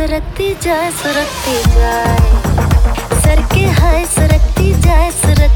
सरकती जाए सर के हाय सरकती जाए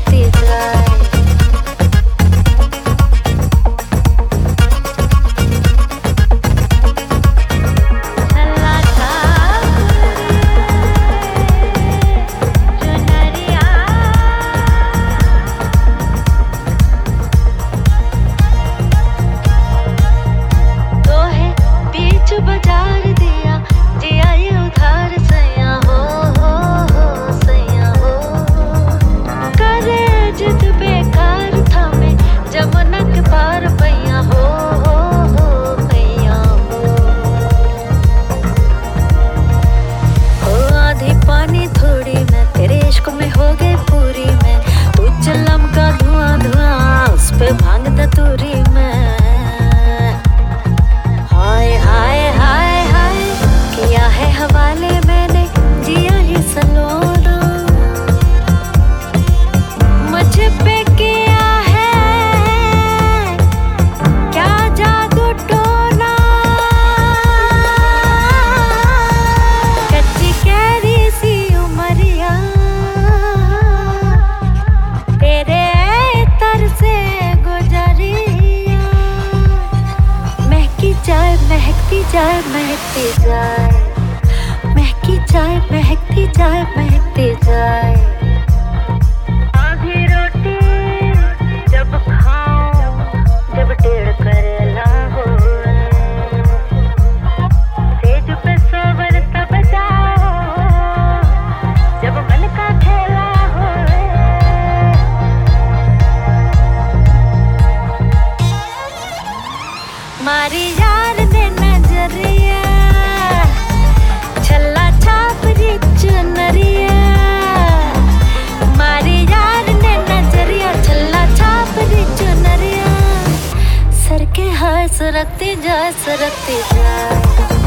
बाजार दिया जिया ये उधार सैया हो सैया हो करे जिद बेकार था मैं जमुना के पार पैया हो पैया हो आधी पानी थोड़ी मैं तेरे इश्क में हो गई पूरी मैं तू चलम का धुआं धुआं उस पे भांग दतूरी मैं हवाले मैंने जिया ही सलोना मुझ पे किया है क्या जादू टोना कच्ची कैरी सी उमरिया तेरे तर से गुजरिया महकती जाए महकती जाए महकती जाए महकती जाए आधी रोटी जब खाऊं जब टेढ़ करेला हो सेज पे सोवर तब जाओ जब मन का खेला हो मारी यार ने नजरिया चुनरिया मारी यार ने नजरिया छल्ला छाप दी चुनरिया सर के हाय सरकती जाए